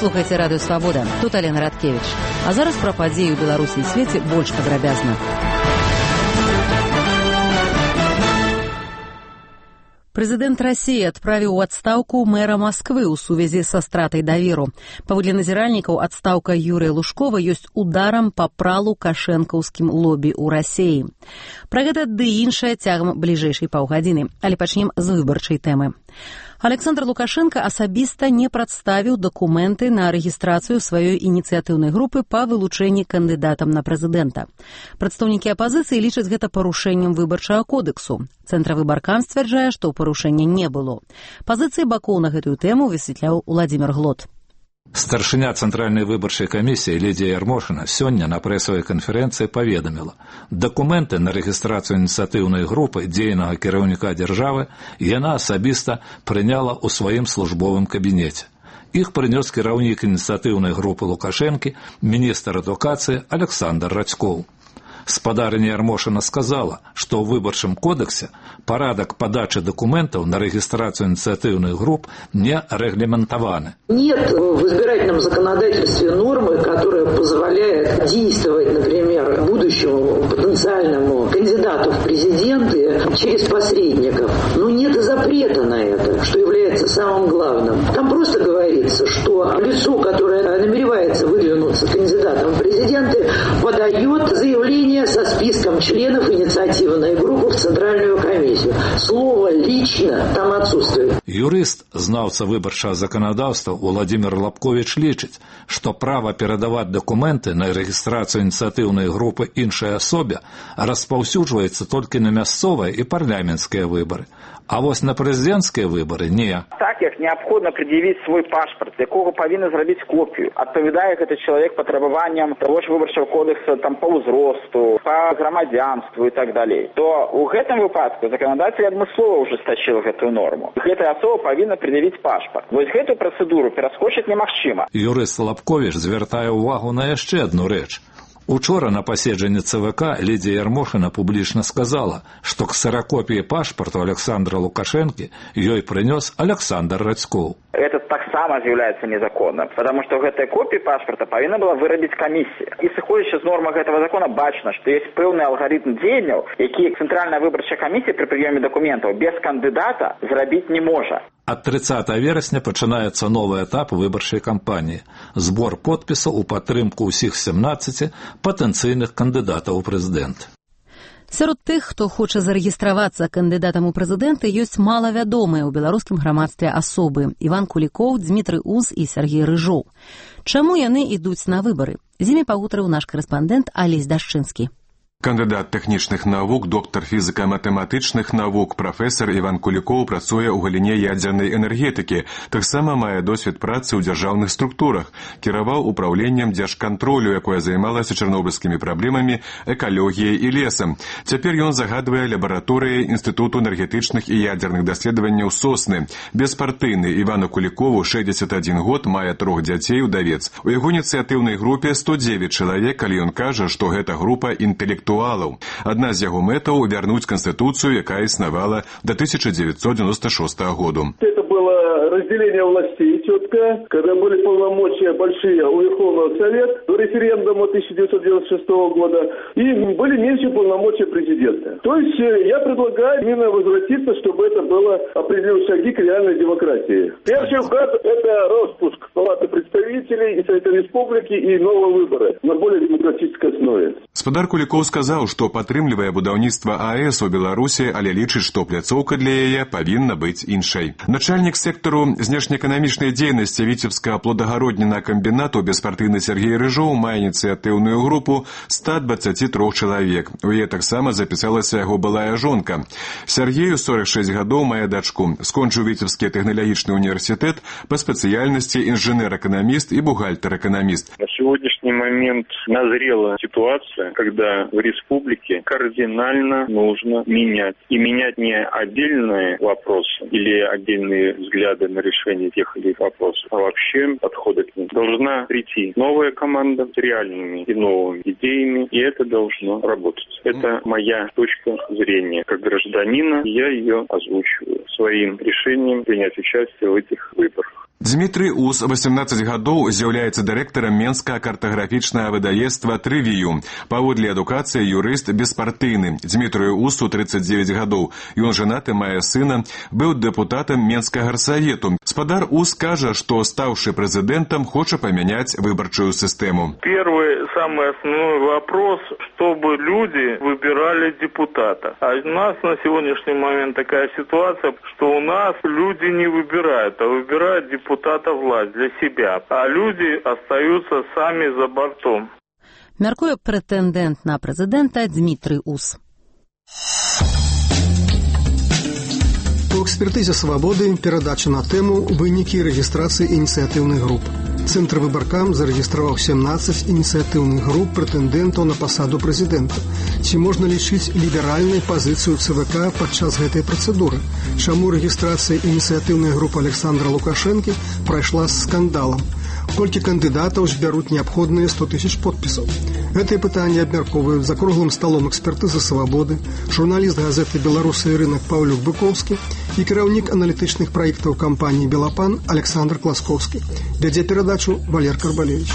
Слухайце радыё Свабода. Тут Алена Радкевіч. А зараз пра падзеі ў Беларусі і свеце больш падрабязна. Прэзідэнт Расіі адправіў у адстаўку мэра Масквы ў сувязі са стратай даверу. Паводле назіральнікаў, адстаўка Юрыя Лужкова ёсць ударам па пралу кашэнкаўскім лобі ў Расіі. Пра гэта ды іншае цягам бліжэйшай паўгадзіны. Але пачнем з выбарчай тэмы. Александр Лукашенко асабіста не прадставіў дакументы на рэгістрацыю сваёй ініцыятыўнай групы па вылучэнні кандыдатам на прэзідэнта. Прадстаўнікі апазіцыі лічаць гэта парушэннем выбарчага кодексу. Цэнтравы баркан сцвярджае, што парушэння не было. Пазіцыі бакоў на гэтую тэму высветляў Уладзімір Глот. Старшыня Цэнтральнай выбарчай камісіі Лідія Ярмошына сёння на прэсавай канферэнцыі паведаміла, дакументы на рэгістрацыю ініцыятыўнай групы дзейнага кіраўніка дзяржавы яна асабіста прыняла ў сваім службовым кабінеце. Іх прынёс кіраўнік ініцыятыўнай групы Лукашэнкі, міністр адукацыі Александр Радзькоў. Спадарыня Ярмошына сказала, што ў выбарчым кодексе парадак падачы документов на регистрацию инициативных групп не регламентованы. Нет в избирательном законодательстве нормы, которая позволяет действовать, например, будущему потенциальному кандидату в президенты через посредников. Но нет и запрета на это, что является самым главным. Там просто говорится, что лицо, которое намеревается выдвинуться кандидатом в президенты, подает заявление со списком членов инициативной группы в Центральную комиссию. Слово «лично» там отсутствует. Юрыст, знаўца выбарчага заканадаўства Владимир Лапкович лічыць, што права перадаваць дакументы на рэгістрацыю ініцыятыўнай групы іншай асобе распаўсюджваецца толькі на мясцовыя і парламенцкія выбары. А вось на прэзідэнцкія выбары не. Так, як неабходна пред'явіць свой пашпарт, якога павінны зрабіць копію. Адпавядае гэты чалавек патрабаванням таго ж выбарчага кодекса там па ўзросту, па грамадзянству і так далей. То ў гэтым выпадку заканадатель адмыслова ужестачыў гэтую норму. Гэтая асоба павінна пред'явіць пашпарт. Вось гэтую працэдуру пераскочыць немагчыма. Юрыст Лапкович звяртае ўвагу на яшчэ адну рэч. Учора на паседжанні ЦВК Лідія Ярмошына публічна сказала, што ксеракопіі пашпарту Александра Лукашэнкі ёй прынёс Александр Радзькоў. Это таксама з'яўляецца незаконным, потому что гэтая копія пашпарта павінна была вырабіць камісія. І сыходзячы з нормы гэтага закона бачна, што ёсць пэўны алгарытм дзеянняў, які Цэнтральная выбарчая камісія пры прыёме дакументаў без кандыдата зрабіць не можа. Ад 30 верасня пачынаецца новы этап выбарчай кампаніі – збор подпісаў у падтрымку ўсіх 17 патэнцыйных кандыдатаў у прэзідэнт. Сярод тых, хто хоча зарэгістравацца кандыдатам у прэзідэнты, ёсць малавядомыя ў беларускім грамадстве асобы – Іван Кулікоў, Дзмітрый Уз і Сергей Рыжоў. Чаму яны ідуць на выбары? З імі пагутарыў наш карэспандэнт Алесь Дашчынскі. Кандыдат тэхнічных навук, доктар фізіка-матэматычных навук, прафесар Іван Кулікоў працуе ў галіне ядзернай энергетыкі. Таксама мае досвед працы ў дзяржаўных структурах. Кіраваў управленнем дзяржкантролю, якое займалася чарнобыльскімі праблемамі, экалогіяй і лесам. Цяпер ён загадвае лабараторыі Інстытуту энергетычных і ядзерных даследаванняў Сосны. Беспартыйны Івану Кулікову 61 год, мае 3 дзяцей, удавец. У яго ініцыятыўнай групе 109 чалавек, калі ён кажа, што гэта група інтэлектуалаў. Одна з яго мэтаў – вярнуць Конституцию, якая існавала до 1996 года. Это было разделение властей четко, когда были полномочия большие у Верховного Совета до референдума 1996 года, и были меньше полномочия президента. То есть я предлагаю именно возвратиться, чтобы это было определенные шаги к реальной демократии. Первый шаг – это распуск Палаты представителей и Совета Республики и новые выборы на более демократической основе. Спадар Кулікоў сказаў, што падтрымлівае будаўніцтва АЭС у Беларусі, але лічыць, што пляцоўка для яе павінна быць іншай. Начальнік сектару знешнеэканамічнай дзейнасці Віцебскага плодагароднінага камбінату беспартыйны Сергей Рыжоў мае ініцыятыўную групу 123 чалавек. У яе таксама запісалася яго былая жонка. Сергею 46 гадоў, мае дачку. Скончыў Віцебскі тэхналагічны універсітэт па спецыяльнасці інжынер-эканаміст і бухгалтер-эканаміст. На сегодняшний момент назрела ситуация, когда в республике кардинально нужно менять. И менять не отдельные вопросы или отдельные взгляды на решение тех или иных вопросов, а вообще подходы к ним. Должна прийти новая команда с реальными и новыми идеями, и это должно работать. Это моя точка зрения. Как гражданина я ее озвучиваю своим решением принять участие в этих выборах. Дмітрый Ус, 18 гадоў, з'яўляецца дырэктарам Менскага картаграфічнага выдавецтва «Трывію». Паводле адукацыі юрыст беспартыйны. Дмітрыю Усу 39 гадоў. Ён жанаты, мае сына, быў дэпутатам Менскага гарсавету. Спадар Ус кажа, што, стаўшы прэзідэнтам, хоча памяняць выбарчую сістэму. Первый, самый основной вопрос, чтобы люди выбирали депутата. А у нас на сегодняшний момент такая ситуация, что у нас люди не выбирают, а выбирают депутата власть для себя, а люди остаются сами за бортом. Мяркуе прэтэндэнт на прэзідэнта Дмітрый Ус. У экспертызе «Свабоды» перадача на тэму «Вынікі рэгістрацыі ініцыятыўных груп». Цэнтр выбаркам зарэгістраваў 17 ініцыятыўных груп прэтэндэнтаў на пасаду прэзідэнта. Ці можна лічыць ліберальнай пазіцыю ЦВК падчас гэтай працэдуры? Чаму рэгістрацыя ініцыятыўнай групы Александра Лукашэнкі прайшла з скандалам? Колькі кандыдатаў збяруць неабходныя 100 000 подпісаў? Гэтыя пытанні абмяркоўваюць за круглым сталом экспертызы «Свабоды», журналіст газеты «Беларусы і рынок» Паўлюк Быковскі і кіраўнік аналітычных праектаў кампаніі «Белапан» Александр Класкоўскі. Вядзе перадачу Валер Карбалевич.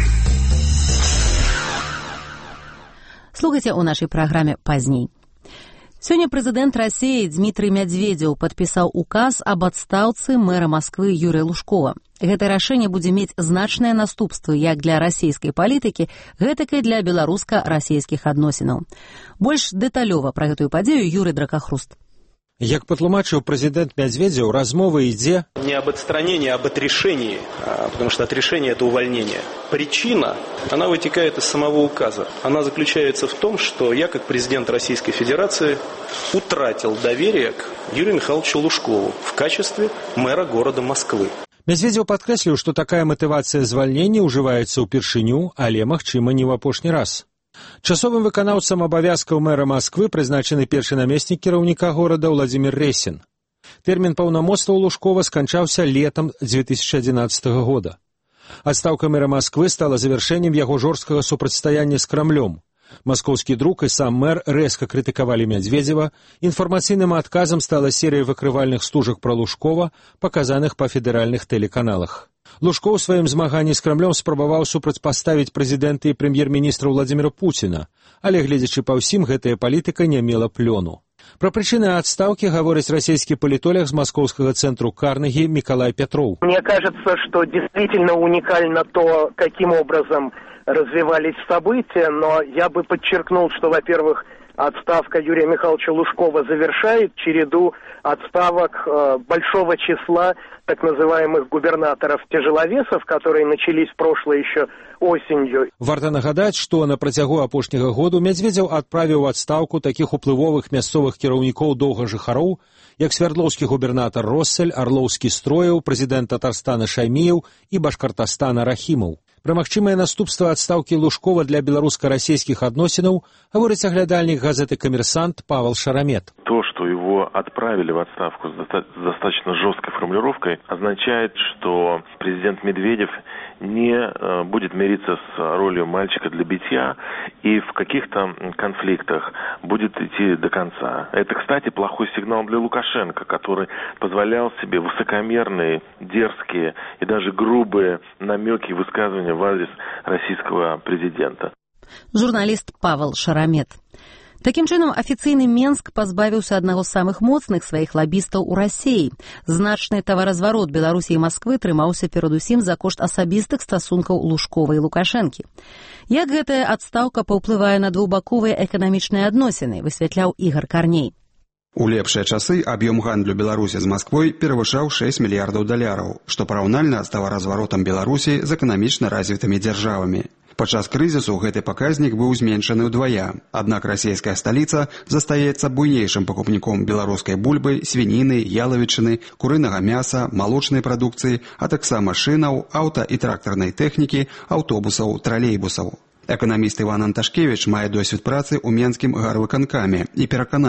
Слухайце ў нашай праграме пазней. Сёння прэзідэнт Расіі Дмітрый Мядзведзеў падпісаў указ аб адстаўцы мэра Масквы Юрыя Лужкова. Гэта рашэнне будзе мець значныя наступствы як для расійскай палітыкі, гэтак і для беларуска-расійскіх адносінаў. Больш дэталёва пра гэтую падзею Юрый Дракахруст. Як патлумачыў прэзідэнт Мядзведзеў, размова ідзе не об отстранении, а об отрешении, потому что отрешение – это увольнение. Причина, она вытекает из самого указа. Она заключается в том, что я, как президент Российской Федерации, утратил доверие к Юрию Михайловичу Лужкову в качестве мэра города Москвы. Мядзведзеў падкрэсліў, што такая матывацыя звальнення ўжываецца ўпершыню, але, магчыма, не ў апошні раз. Часовым выканаўцам абавязкаў мэра Масквы прызначаны першы намеснік кіраўніка горада Владзімір Рэсін. Тэрмін паўнамоцтваў Лужкова сканчаўся летам 2011 года. Адстаўка мэра Масквы стала завяршэннем яго жорсткага супрацьстаяння з Крамлём. Маскоўскі друк і сам мэр рэзка крытыкавалі Мядзведзева. Інфармацыйным адказам стала серыя выкрывальных стужак пра Лужкова, паказаных па федэральных тэлеканалах. Лужкоў у сваім змаганні з Крамлём спрабаваў супрацьпаставіць прэзідэнта і прэм'ер-міністра Владзіміра Пуціна, але, гледзячы па ўсім, гэтая палітыка не мела плёну. Пра прычыны адстаўкі гаворыць расійскі палітолог з маскоўскага цэнтру Карнеги Миколай Петров. Мне кажется, что действительно уникально то, каким образом развивались события, но я бы подчеркнул, что, во-первых, отставка Юрия Михайловича Лужкова завершает череду отставок большого числа так называемых губернаторов-тяжеловесов, которые начались прошлой еще осенью. Варта нагадаць, што на працягу апошняга году Мядзведзеў адправіў у адстаўку такіх уплывовых мясцовых кіраўнікоў доўгажыхароў, як свярдлоўскі губернатар Россель, Арлоўскі Строеў, прэзідэнт Татарстана Шайміеў і Башкартастана Рахімаў. Пра магчымыя наступствы адстаўкі Лужкова для беларуска-расійскіх адносінаў гаворыць аглядальнік газеты «Коммерсант» Павел Шарамет. То, что его отправили в отставку с достаточно жесткой формулировкой, означает, что президент Медведев не будет мириться с ролью мальчика для битья и в каких-то конфликтах будет идти до конца. Это, кстати, плохой сигнал для Лукашенко, который позволял себе высокомерные, дерзкие и даже грубые намеки и высказывания в адрес российского президента. Журналіст Павел Шарамет. Такім чынам, афіцыйны Менск пазбавіўся аднаго з самых моцных сваіх лабістаў у Расіі. Значны таваразварот Беларусі і Масквы трымаўся перадусім за кошт асабістых стасункаў Лужкова і Лукашэнкі. Як гэтая адстаўка паўплывае на двухбаковыя эканамічныя адносіны, высвятляў Ігор Карней. У лепшыя часы аб'ём гандлю Беларусі з Масквой перавышаў $6 мільярдаў, што параўнальна з таваразваротам Беларусі з эканамічна развітымі дзяржавамі. Падчас крызісу гэты паказнік быў зменшаны ўдвая, аднак расійская сталіца застаецца буйнейшым пакупніком беларускай бульбы, свініны, ялавічыны, курынага мяса, малочнай прадукцыі, а таксама шынаў, аўта і трактарнай тэхнікі, аўтобусаў, тралейбусаў. Эканаміст Іван Анташкевіч мае досвед працы ў Менскім гарвыканкаме і перакананы,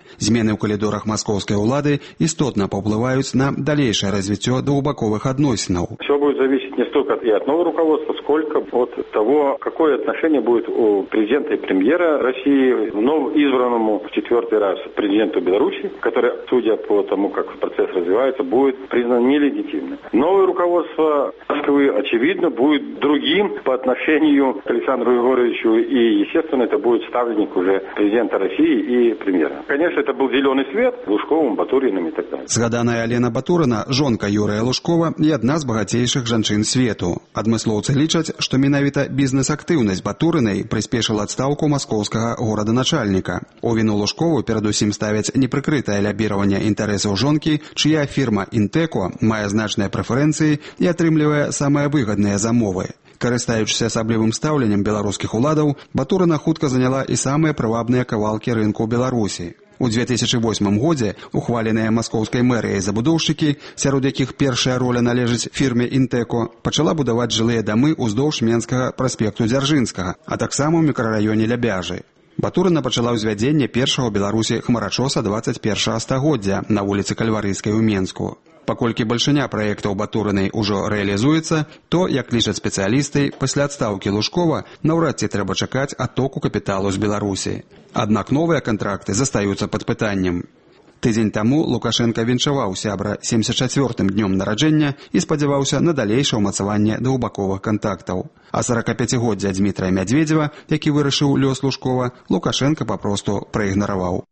Змены ў калідорах маскоўскай улады істотна паўплываюць на далейшае развіццё двухбаковых адносінаў. Все будет зависеть не столько и от нового руководства, сколько от того, какое отношение будет у президента и премьера России, вновь избранному в 4-й раз президенту Беларуси, который, судя по тому, как процесс развивается, будет признан нелегитимным. Новое руководство Москвы, очевидно, будет другим по отношению к Александру Егоровичу, и, естественно, это будет ставленник уже президента России и премьера. Конечно, это был зеленый свет Лужковым, Батуриным и так далее. Згаданая Алена Батурина, жонка Юрыя Лужкова і адна з багацейшых жанчын свету. Адмыслоўцы лічаць, што менавіта бізнес-актыўнасць Батурынай прыспешыла адстаўку маскоўскага гораданачальніка. У віну Лужкову перадусім ставяць непрыкрытае лябіраванне інтарэсаў жонкі, чыя фірма «Інтэко» мае значныя прэферэнцыі і атрымлівае самыя выгадныя замовы. Карыстаючыся асаблівым стаўленнем беларускіх уладаў, Батурына хутка заняла і самыя прывабныя кавалкі рынку Беларусі. У 2008 годзе ухваленыя маскоўскай мэрыяй забудоўшчыкі, сярод якіх першая роля належыць фірме «Інтэко», пачала будаваць жылыя дамы ўздоўж Менскага праспекту Дзяржынскага, а таксама ў мікрараёне Лябяжы. Батурына пачала ўзвядзенне першага ў Беларусі хмарачоса 21-го стагоддзя на вуліцы Кальварыйскай у Менску. Паколькі бальшыня праектаў Батурынай ужо рэалізуецца, то, як лічаць спецыялісты, пасля адстаўкі Лужкова наўрад ці трэба чакаць адтоку капіталу з Беларусі. Аднак новыя кантракты застаюцца пад пытаннем. Тыдзень таму Лукашенка віншаваў сябра 74-м днём нараджэння і спадзяваўся на далейшае ўмацаванне двухбаковых кантактаў. А 45-годдзя Дмітрая Мядзведзева, які вырашыў лёс Лужкова, Лукашенка папросту праігнараваў.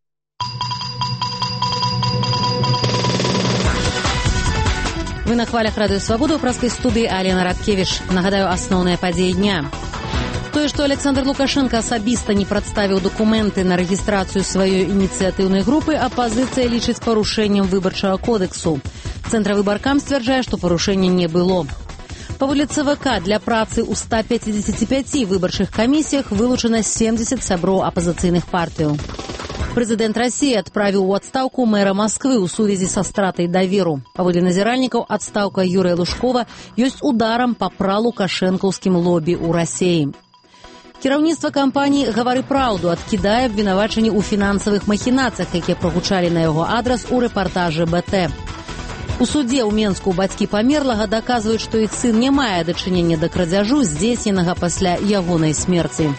Вы на хвалях Радыё Свабода ў праскай студыі Алена Радкевіч. Нагадаю, асноўныя падзеі дня. Тое, што Александр Лукашенко асабіста не прадставіў дакументы на рэгістрацыю сваёй ініцыятыўнай групы, апазіцыя лічыць парушэннем выбарчага кодэксу. Цэнтравыбаркам сцвярджае, што парушэння не было. Паводле ЦВК для працы ў 155 выбарчых камісіях вылучана 70 сяброў апазіцыйных партыяў. Прэзідэнт Расіі адправіў у адстаўку мэра Масквы ў сувязі са стратай даверу. Паводле назіральнікаў, адстаўка Юрыя Лужкова ёсць ударам па пралукашэнкаўскім лобі ў Расіі. Кіраўніцтва кампаніі «Гавары праўду» адкідае абвінавачанні ў фінансавых махінацыях, якія прагучалі на яго адрас у рэпартажы БТ. У судзе ў Менску бацькі памерлага даказваюць, што іх сын не мае дачынення да крадзяжу, здзейсненага пасля ягонай смерці.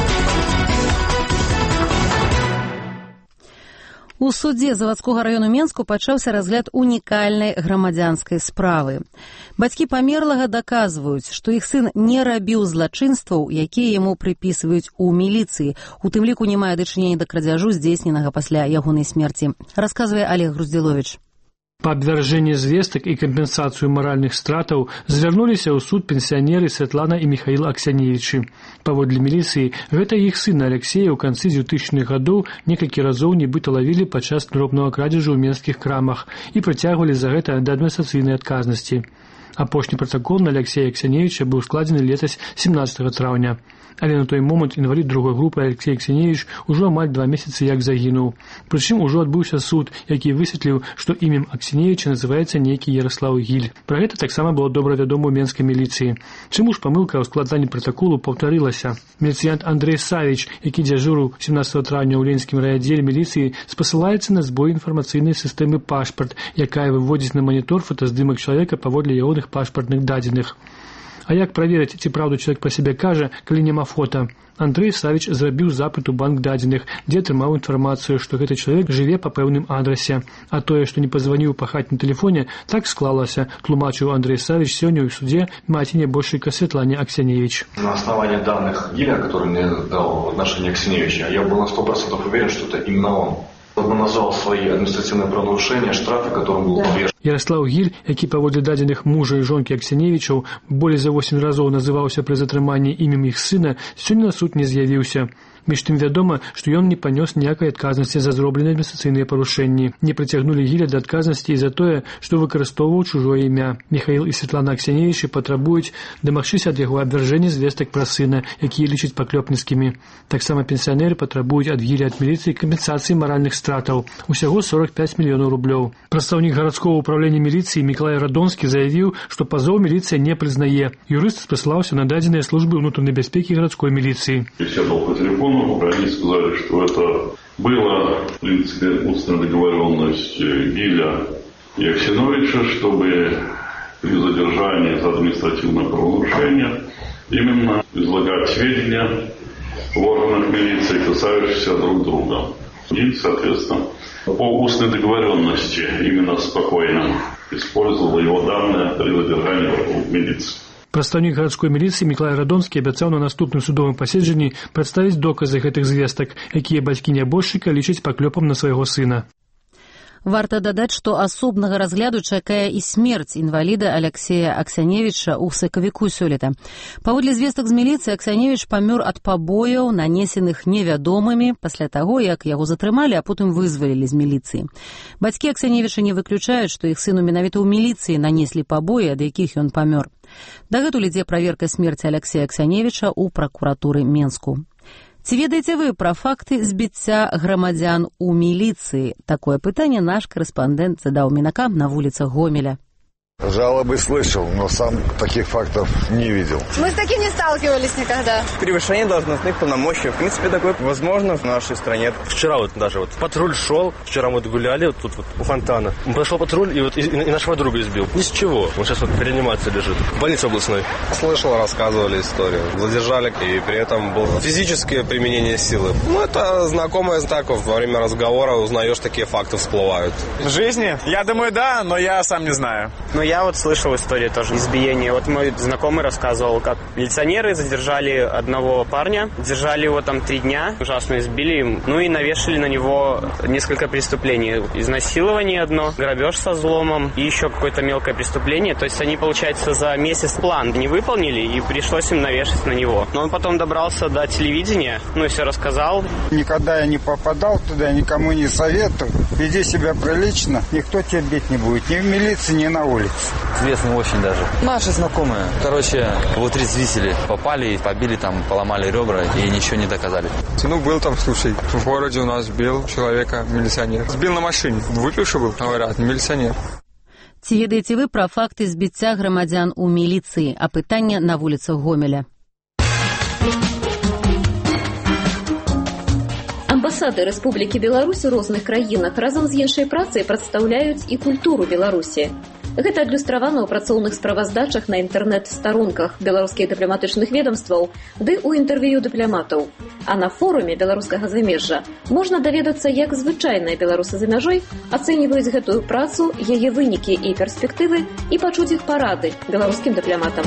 У судзе завадскога раёну Менску пачаўся разгляд унікальнай грамадзянскай справы. Бацькі памерлага даказваюць, што іх сын не рабіў злачынстваў, якія яму прыпісваюць у міліцыі, у тым ліку не мае дачынення да крадзяжу, здзейсненага пасля ягонай смерці, расказвае Олег Груздзіловіч. Па абвяржэнні звестак і кампенсацыю маральных стратаў звярнуліся ў суд пенсіянеры Святлана і Міхаіл Аксяневічы. Паводле міліцыі, гэта іх сына Алексея ў канцы 2000-х гадоў некалькі разоў нібыта лавілі падчас дробнага крадзежу ў менскіх крамах і прыцягвалі за гэта да адміністрацыйнай адказнасці. Апошні пратакол на Алексея Аксяневіча быў складзены летась 17 траўня. Але на той момант інвалід другой групы Алексей Аксяневіч ужо амаль 2 месяцы як загінуў. Прычым ужо адбыўся суд, які высветліў, што імем Аксяневіча называецца нейкі Яраслаў Гіль. Пра гэта таксама было добра вядома ў менскай міліцыі. Чаму ж памылка ў складанні пратаколу паўтарылася? Міліцыянт Андрэй Савіч, які дзяжурыў 17 траўня ў Ленінскім райаддзеле міліцыі, спасылаецца на збой інфармацыйнай сістэмы «Пашпарт», якая выводзіць на манітор фотаздымак чалавека паводле ягоных пашпартных дадзеных. А як праверыць, ці праўду чалавек пра сябе кажа, калі няма фота? Андрэй Савіч зрабіў запыт у банк дадзеных, дзе атрымаў інфармацыю, што гэты чалавек жыве па пэўным адрасе. А тое, што не пазваніў па хатнім тэлефоне, так склалася, тлумачыў Андрэй Савіч сёння ў суде маці нябожчыка Святлане Аксяневіч. На основании данных Гиля, который мне дал в отношении Аксяневича, я был на 100% уверен, что это именно он. Он назвал свои административные правонарушения, штрафы, которым был повешен. Ярослаў Гіль, які паводле дадзеных мужа і жонкі Аксяневічаў болей за 8 разоў называўся пры затрыманні імем іх сына, сёння на суд не з'явіўся. Між тым вядома, што ён не панёс ніякай адказнасці за зробленыя адміністрацыйныя парушэнні. Не прыцягнулі Гіля да адказнасці і за тое, што выкарыстоўваў чужое імя. Міхаіл і Святлана Аксяневічы патрабуюць дамагчыся ад яго абвяржэння звестак пра сына, якія лічаць паклёпніцкімі. Таксама пенсіянеры патрабуюць ад Гіля ад міліцыі кампенсацыі маральных стратаў. Усяго 45 мільёнаў рублёў. Прадстаўнік гарадскога управления милиции Миколай Радонский заявил, что позов милиция не признае. Юрист спасался на даденные службы внутренней безопасности городской милиции. Беседовал по телефону, они сказали, что это была, в принципе, устная договоренность Гиля и Аксеновича, чтобы при задержании за административное правонарушение именно излагать сведения в органах милиции, касающиеся друг друга. И, соответственно, по устной договоренности именно спокойно использовал его данные при задержании в милиции. Прадстаўнік гарадской міліцыі Мікалай Радонскі абяцаў на наступным судовым паседжанні прадставіць доказы гэтых звестак, якія бацькі нябожчыка лічаць паклёпам на свайго сына. Варта дадаць, што асобнага разгляду чакае і смерць інваліда Алексея Аксяневіча ў сакавіку сёлета. Паводле звестак з міліцыі, Аксяневіч памёр ад пабояў, нанесеных невядомымі, пасля таго, як яго затрымалі, а потым вызвалілі з міліцыі. Бацькі Аксяневіча не выключаюць, што іх сыну менавіта ў міліцыі нанеслі пабоі, ад якіх ён памёр. Дагэтуль ідзе праверка смерці Алексея Аксяневіча ў пракуратуры Менску. Ці ведаеце вы пра факты збіцця грамадзян у міліцыі? Такое пытанне наш корэспандэнт задаў мінакам на вуліцах Гомеля. Жалобы слышал, но сам таких фактов не видел. Мы с таким не сталкивались никогда. Превышение должностных полномочий. В принципе, такое возможно в нашей стране. Вчера вот даже патруль шел, вчера мы гуляли вот тут вот у фонтана. Прошел патруль и нашего друга избил. Ни с чего. Он сейчас в реанимации лежит. В больнице областной. Слышал, рассказывали историю. Задержали, и при этом было физическое применение силы. Это знакомое так, во время разговора узнаешь, такие факты всплывают. В жизни? Я думаю, да, но я сам не знаю. Я вот слышал историю тоже избиения. Вот мой знакомый рассказывал, как милиционеры задержали одного парня, держали его там 3 дня, ужасно избили, и навешали на него несколько преступлений. Изнасилование одно, грабеж со взломом и еще какое-то мелкое преступление. То есть они, получается, за месяц план не выполнили и пришлось им навешать на него. Но он потом добрался до телевидения, и все рассказал. Никогда я не попадал туда, никому не советую. Веди себя прилично, никто тебя бить не будет, ни в милиции, ни на улице. Известно очень даже. Наши знакомые. Вот трезвители попали, побили там, поломали ребра и ничего не доказали. Сынок был там, слушай, в городе у нас бил человека милиционер. Сбил на машине. Выпивший был, говорят, милиционер. Ці ведаеце вы пра факты збіцця грамадзян у міліцыі? А пытанне на вуліцах Гомеля. Амбасады Рэспублікі Беларусь у розных краінах разам з іншай працай прадстаўляюць і культуру Беларусі. Гэта адлюстравана ў працоўных справаздачах на інтэрнэт-старонках беларускіх дыпламатычных ведомстваў ды ў інтэрв'ю дыпламатаў. А на форуме беларускага замежжа можна даведацца, як звычайныя беларусы за мяжой ацэньваюць гэтую працу, яе вынікі і перспектывы і пачуць іх парады беларускім дыпламатам.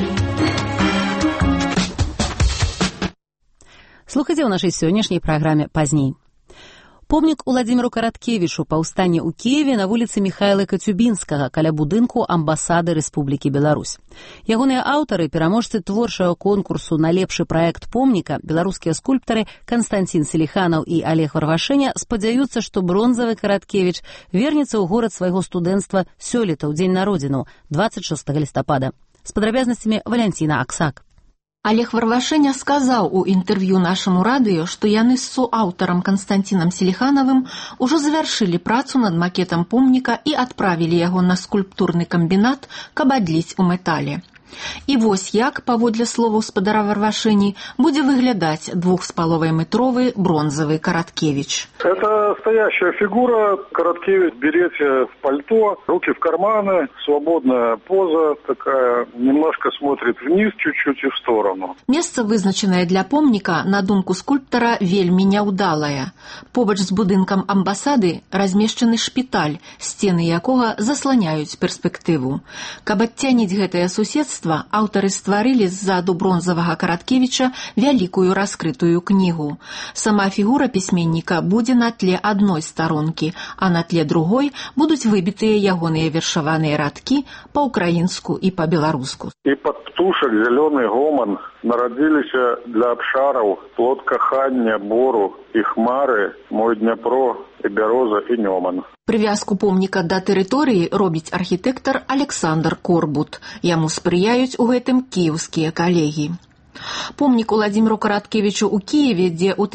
Слухайце ў нашай сённяшняй праграме пазней. Помнік Уладзіміру Караткевічу паўстане ў Кіеве на вуліцы Міхайла Кацюбінскага каля будынку амбасады Рэспублікі Беларусь. Ягоныя аўтары, пераможцы творчага конкурсу на лепшы праект помніка, беларускія скульптары Канстанцін Селіханаў і Олег Варвашэня спадзяюцца, што бронзавы Караткевіч вернецца ў горад свайго студэнцтва сёлета ў дзень народзінаў 26 лістапада. З падрабязнасцямі Валянціна Аксак. Олег Варвашэня сказаў у інтэрв'ю нашаму радыё, што яны з суаўтарам Канстанцінам Селіханавым ужо завяршылі працу над макетам помніка і адправілі яго на скульптурны камбінат, каб адліць у метале. І вось як, паводле словаў спадара Варвашэні, будзе выглядаць 2,5-метровы бронзавы Караткевич. Это стоящая фигура. Короткевич в берете, в пальто, руки в карманы, свободная поза такая, немножко смотрит вниз чуть-чуть и в сторону. Месца, вызначанае для помніка, на думку скульптара, вельмі няўдалае. Побач з будынкам амбасады размешчаны шпіталь, сцены якога засланяюць перспектыву. Каб адцяніць гэтае суседства, аўтары стварылі ззаду бронзавага Караткевіча вялікую раскрытую кнігу. Сама фігура пісьменніка будзе на тле адной старонкі, а на тле другой будуць выбітыя ягоныя вершаваныя радкі па-ўкраінску і па-беларуску. І пад птушак зялёны гоман нарадзіліся для абшараў плод кахання, бору і хмары, мой Дняпро і бяроза і нёман. Прывязку помніка да тэрыторыі робіць архітэктар Александр Корбут. Яму спрыяюць у гэтым кіеўскія калегі. Помнік Уладзіміру Караткевічу ў Кіеве, дзе ў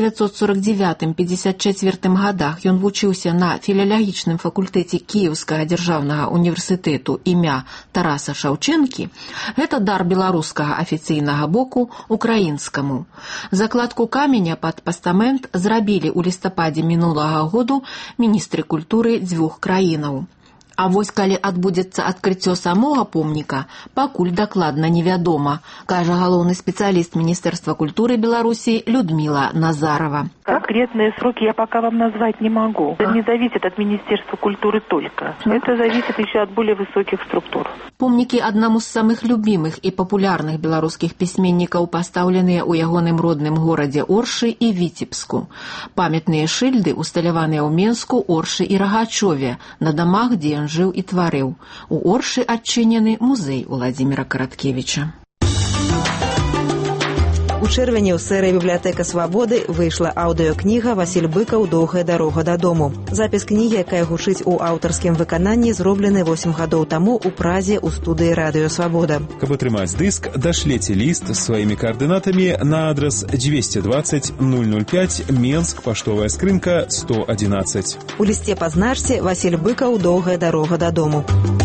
1949-54 годах ён вучыўся на філалагічным факультэце Кіеўскага дзяржаўнага універсітэту імя Тараса Шаўчэнкі, гэта дар беларускага афіцыйнага боку украінскаму. Закладку каменя пад пастамент зрабілі ў лістападзе мінулага году міністры культуры дзвюх краінаў. А вось калі адбудзецца адкрыццё самога помніка, пакуль дакладна невядома, кажа галоўны спецыяліст Министерства культуры Беларуси Людмила Назарова. Конкретные сроки я пока вам назвать не могу. Это не зависит от Министерства культуры только. Это зависит еще от более высоких структур. Помнікі аднаму з самых любімых і папулярных беларускіх пісьменнікаў пастаўленыя ў ягоным родным горадзе Оршы і Віцебску. Памятныя шыльды усталяваныя ў Менску, Оршы і Рагачове, на дамах, дзе ён жыў і тварыў. У Оршы адчынены музей Уладзіміра Караткевіча. У чэрвені ў серыі «Бібліятэка свабоды» выйшла аўдыёкніга «Васіль Быкаў. Доўгая дарога дадому». Запіс кнігі, якая гучыць у аўтарскім выкананні, зроблены 8 гадоў таму ў Празе ў студыі «Радыё Свабода». Каб атрымаць дыск, дашлеце ліст сваімі каардынатамі на адрес 220 005 Менск, паштовая скрынка 111. У лісце пазначце «Васіль Быкаў. Доўгая дарога дадому».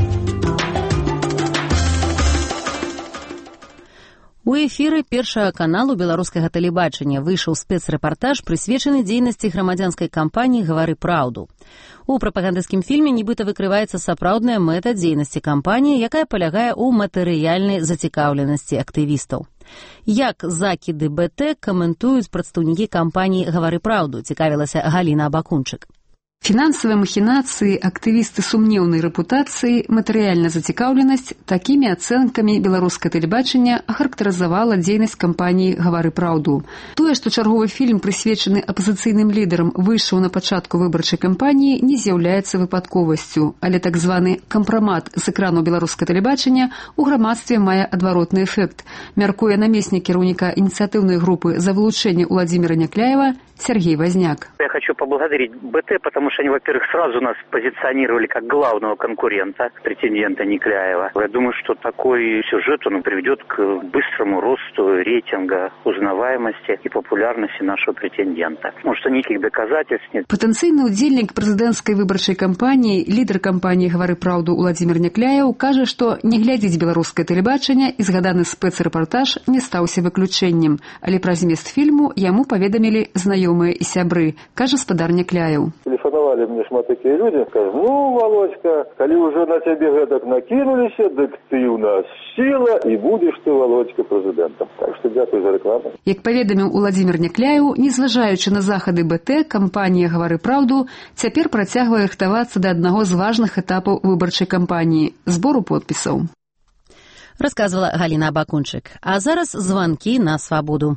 У эфіры Першага каналу беларускага тэлебачання выйшаў спецрэпартаж, прысвечаны дзейнасці грамадзянскай кампаніі «Гавары праўду». У прапагандысцкім фільме нібыта выкрываецца сапраўдная мэта дзейнасці кампаніі, якая палягае ў матэрыяльнай зацікаўленасці актывістаў. Як закіды БТ каментуюць прадстаўнікі кампаніі «Гавары праўду», цікавілася Галіна Абакунчык. Фінансавыя махінацыі, актывісты сумнеўнай рэпутацыі, матэрыяльная зацікаўленасць — такімі ацэнкамі беларускае тэлебачання ахарактарызавала дзейнасць кампаніі «Гавары праўду». Тое, што чарговы фільм, прысвечаны апазіцыйным лідарам, выйшаў на пачатку выбарчай кампаніі, не з'яўляецца выпадковасцю, але так званы кампрамат з экрану беларускае тэлебачання у грамадстве мае адваротны эфект, мяркуе намеснік кіраўніка ініцыятыўнай групы за вылучэнне Уладзіміра Някляева Сергей Возняк. Я хочу поблагодарить БТ, потому что они, во-первых, сразу нас позиционировали как главного конкурента, претендента Някляева. Я думаю, что такой сюжет, он приведет к быстрому росту рейтинга, узнаваемости и популярности нашего претендента. Потому что никаких доказательств нет. Потенцыйны ўдзельнік прэзідэнцкай выбарчай кампаніі, лідар кампаніі «Гавары праўду» Уладзімір Някляеў кажа, што не глядзіць беларускае тэлебачанне і згаданы спецрэпартаж не стаўся выключэннем, але пра змест фільму яму паведамілі знаёмыя і сябры, кажа спадар Някляеў. Тэлефанавалі мне шмат такія людзі, кажу: «Ну, Володька, калі ўжо на цябе гэтак накінуліся, дык ты ў нас сіла і будзеш ты, Володька, прэзідэнтам». Так што дзякуй за рэкламу. Як паведаміў Уладзімір Някляеў, незважаючы на захады БТ, кампанія «Гавары праўду» цяпер працягвае рыхтавацца да аднаго з важных этапаў выбарчай кампаніі – збору подпісаў. Расказвала Галіна Абакунчык. А зараз званкі на свабоду.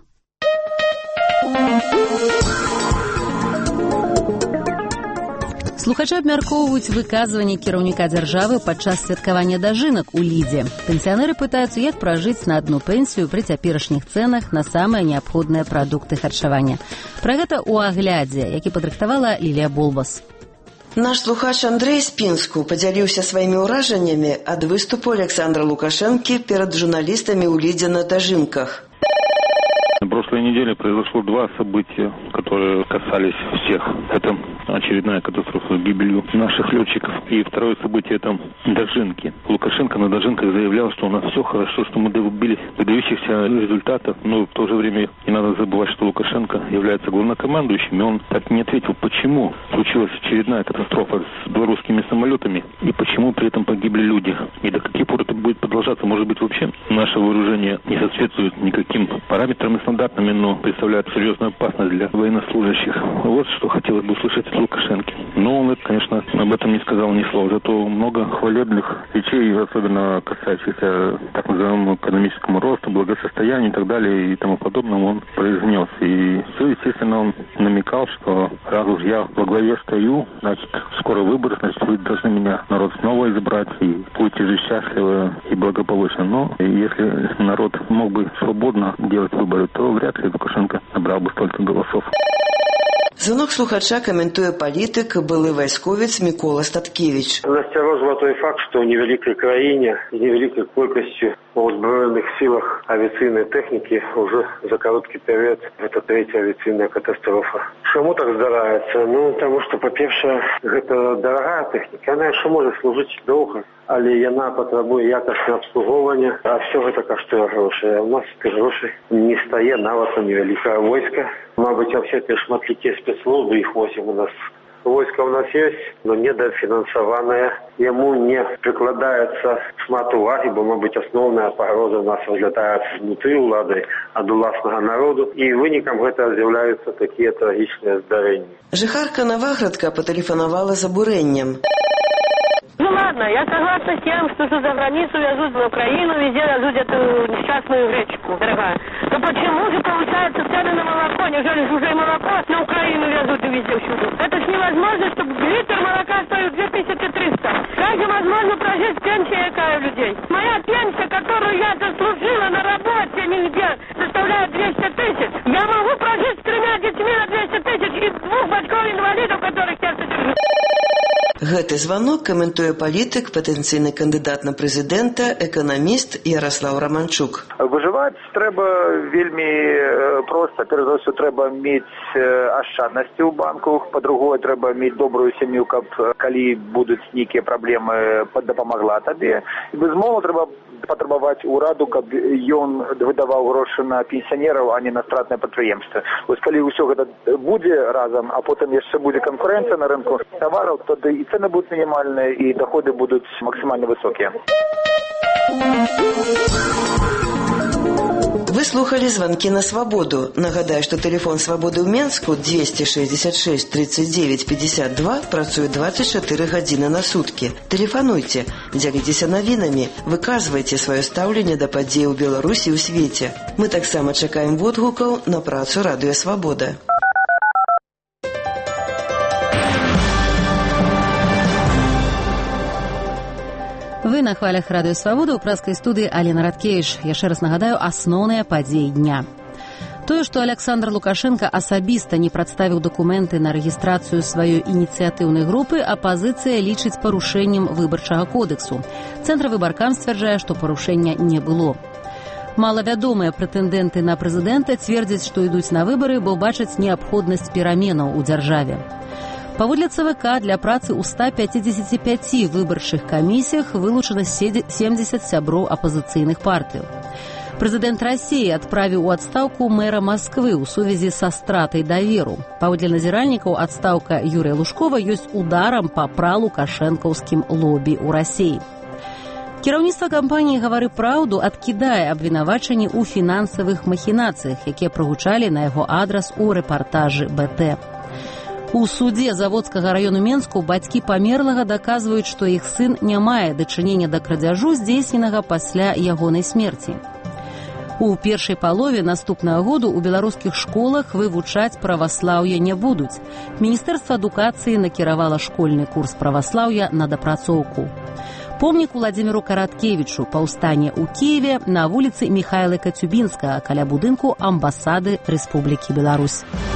Слухачы абмяркоўваюць выказванні кіраўніка дзяржавы падчас святкавання дажынак у Лідзе. Пенсіянеры пытаюцца, як пражыць на адну пенсію пры цяперашніх цэнах на самыя неабходныя прадукты харчавання. Пра гэта ў аглядзе, які падрыхтавала Лілія Болбас. Наш слухач Андрей Спінску падзяліўся сваімі ўражаннямі ад выступу Александра Лукашэнкі перад журналістамі ў Лідзе на дажынках. На прошлой неделе произошло два события, которые касались всех. Это очередная катастрофа с гибелью наших летчиков. И второе событие – это дожинки. Лукашенко на дожинках заявлял, что у нас все хорошо, что мы добились выдающихся результатов. Но в то же время не надо забывать, что Лукашенко является главнокомандующим. И он так и не ответил, почему случилась очередная катастрофа с белорусскими самолетами и почему при этом погибли люди. И до каких пор это будет продолжаться? Может быть, вообще наше вооружение не соответствует никаким параметрам и стандартными, но представляет серьезную опасность для военнослужащих. Вот что хотелось бы услышать от Лукашенко. Но он, конечно, об этом не сказал ни слова. Зато много хвалебных речей, особенно касающихся так называемому экономическому росту, благосостоянию и так далее и тому подобному, он произнес. И все, естественно, он намекал, что раз уж я во главе стою, значит, скоро выборы, значит, вы должны меня, народ, снова избрать, и будете же счастливы и благополучно. Но если народ мог бы свободно делать выборы, то вряд ли Лукашенко набрал бы столько голосов. Звонок слухача каментуе палітык, былы вайсковец Мікола Статкевич. Насцярожила той факт, што ў невялікай краіне з невялікай колькасцю у Збройных силах авиационной техники уже за короткий период. Это третья авиационная катастрофа. Чему так здараецца? Ну, потому что, по-перше, это дорогая техника. Она еще может служить долго, але яна потребует якостного обслуговывания. А все это коштует грошей. А у нас эти гроши не стає навіть на невеликое войско. Мабуть, все эти шматлики спецслужбы, их 8 у нас. Войско у нас есть, но недофинансованное. Ему не прикладается шмат уваги, бо, мабуть, основная погроза у нас розглядається внутри улады ад уласного народу. И выником этого з'являються такие трагичные здарения. Жыхарка Новоградка патэлефанавала з абурэннем. Ну ладно, я согласна с тем, что за границу везут в Украину, везде везут эту несчастную гречку, дорогая. Но почему же получается цены на молоко, нежели уже и молоко на Украину везут и везде всюду? Это ж невозможно, чтобы литр молока стоил 2300. Как же возможно прожить пенсия какая у людей? Моя пенсия, которую я заслужила на работе нигде, составляет 200 тысяч. Я могу прожить с 3 детьми на 200 тысяч и 2 батьков-инвалидов, которых сердце держит. Гэты званок каментуе палітык, патэнцыйны кандыдат на прэзідэнта, эканаміст Ярослаў Романчук. Выжываць трэба вельмі проста. Перш за ўсё трэба мець ашчаднасці ў банку, па-другое трэба мець добрую сям'ю, каб калі будуць нейкія праблемы, дапамагла табе. І безумоўна трэба патрабаваць ураду, каб ён выдаваў грошы на пенсіянераў, а не на стратныя прадпрыемствы. Вось калі ўсё гэта будзе разам, а потым яшчэ будзе канкурэнцыя на рынку тавараў, тады і цены будут минимальные, и доходы будут максимально высокие. Вы слухали звонки на свободу. Нагадаю, что телефон свободы ў Менску 266 39 52 працуе 24 гадзіны на суткі. Телефануйте, дзяліцеся навінамі, выказвайце сваё стаўленне да падзей у Беларусі і ў свеце. Мы таксама чакаем водгукаў на працу радыё Свабода. Вы на хвалях радыё Свабода ў праскай студыі Алена Радкевіч. Яшчэ раз нагадаю асноўныя падзеі дня. Тое, што Александр Лукашенко асабіста не прадставіў дакументы на рэгістрацыю сваёй ініцыятыўнай групы, апазіцыя лічыць парушэннем выбарчага кодэксу. Цэнтр выбаркам сцвярджае, што парушэння не было. Малавядомыя прэтэндэнты на прэзідэнта цвердзяць, што ідуць на выбары, бо бачаць неабходнасць пераменаў у дзяржаве. Паводле ЦВК для працы ў 155 выбарчых камісіях вылучана 70 сяброў апазіцыйных партый. Прэзідэнт Расіі адправіў у адстаўку мэра Масквы ў сувязі са стратай даверу. Паводле назіральнікаў, адстаўка Юрыя Лужкова ёсць ударам па пралукашэнкаўскім лобі ў Расіі. Кіраўніцтва кампаніі «Гавары праўду» адкідае абвінавачанні ў фінансавых махінацыях, якія прагучалі на яго адрас у рэпартажы БТ. У судзе Заводскага раёну Менску бацькі памерлага даказваюць, што іх сын не мае дачынення да крадзяжу, здзейсненага пасля ягонай смерці. У першай палове наступнага году ў беларускіх школах вывучаць праваслаўе не будуць. Міністэрства адукацыі накіравала школьны курс праваслаўя на дапрацоўку. Помнік Уладзіміру Караткевічу паўстане ў Кіеве на вуліцы Міхайла Кацюбінскага каля будынку амбасады Рэспублікі Беларусь.